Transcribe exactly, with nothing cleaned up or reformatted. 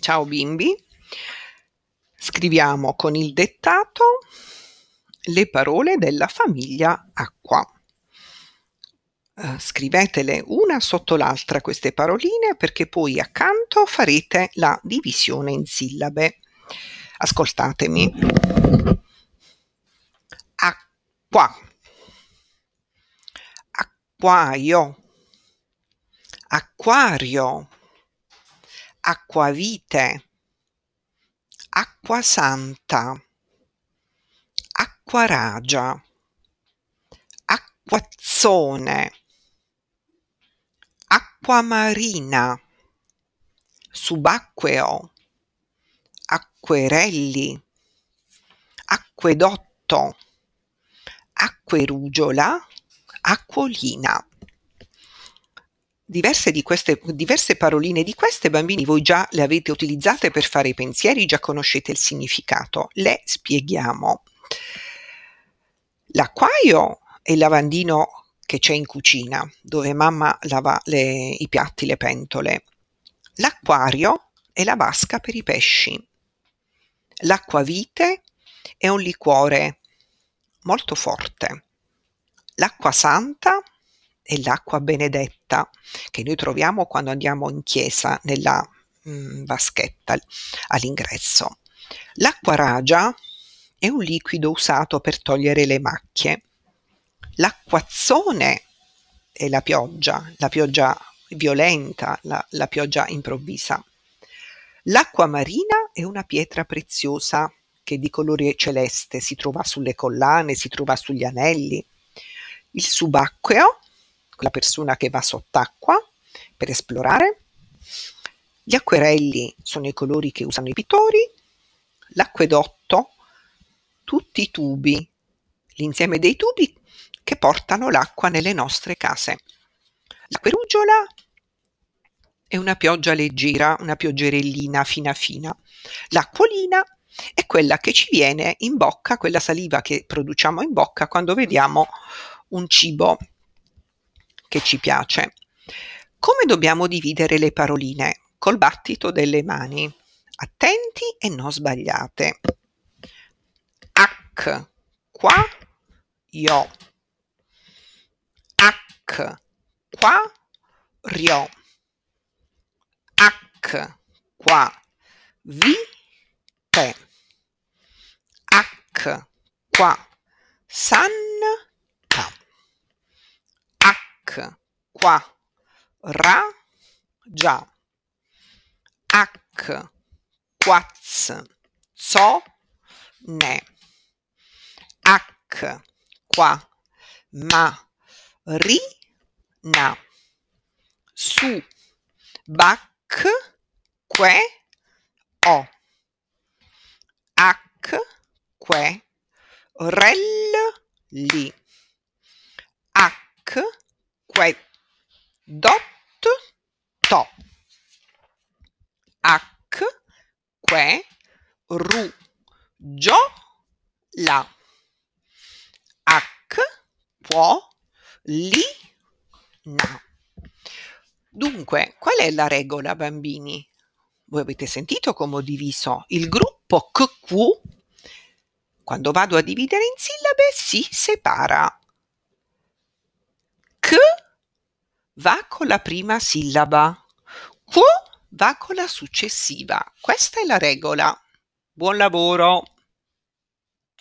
Ciao bimbi, scriviamo con il dettato le parole della famiglia acqua. Uh, scrivetele una sotto l'altra queste paroline perché poi accanto farete la divisione in sillabe. Ascoltatemi. Acqua, acquaio, acquario, acquavite, acquasanta, acquaragia, acquazzone, acquamarina, subacqueo, acquerelli, acquedotto, acquerugiola, acquolina. Diverse di queste, diverse paroline di queste, bambini, voi già le avete utilizzate per fare i pensieri, già conoscete il significato. Le spieghiamo. L'acquaio è il lavandino che c'è in cucina, dove mamma lava le, i piatti, le pentole. L'acquario è la vasca per i pesci. L'acquavite è un liquore molto forte. L'acqua santa è l'acqua benedetta che noi troviamo quando andiamo in chiesa nella mh, vaschetta all'ingresso. L'acqua ragia è un liquido usato per togliere le macchie. L'acquazzone è la pioggia, la pioggia violenta, la, la pioggia improvvisa. L'acqua marina è una pietra preziosa che di colore celeste si trova sulle collane, si trova sugli anelli. Il subacqueo, la persona che va sott'acqua per esplorare. Gli acquerelli sono i colori che usano i pittori. L'acquedotto, tutti i tubi, l'insieme dei tubi che portano l'acqua nelle nostre case. L'acquerugiola è una pioggia leggera, una pioggerellina fina fina. L'acquolina è quella che ci viene in bocca, quella saliva che produciamo in bocca quando vediamo un cibo che ci piace. Come dobbiamo dividere le paroline? Col battito delle mani. Attenti e non sbagliate. Ac, qua, io. Ac, qua, rio. Ac, qua, vi, te. Ac, qua, san, ta. Ac, qua, ra, già. Ac, quaz, zo, ne. Ac, qua, ma, ri, na. Su, bac, que, o. Ac, que, rel, li. Ac, que, dot, to. Ac, que, ru, gio, la. Ac, quo, li, na. Dunque, qual è la regola, bambini? Voi avete sentito come ho diviso il gruppo Q Q? Quando vado a dividere in sillabe si separa. Q va con la prima sillaba, Q va con la successiva. Questa è la regola. Buon lavoro!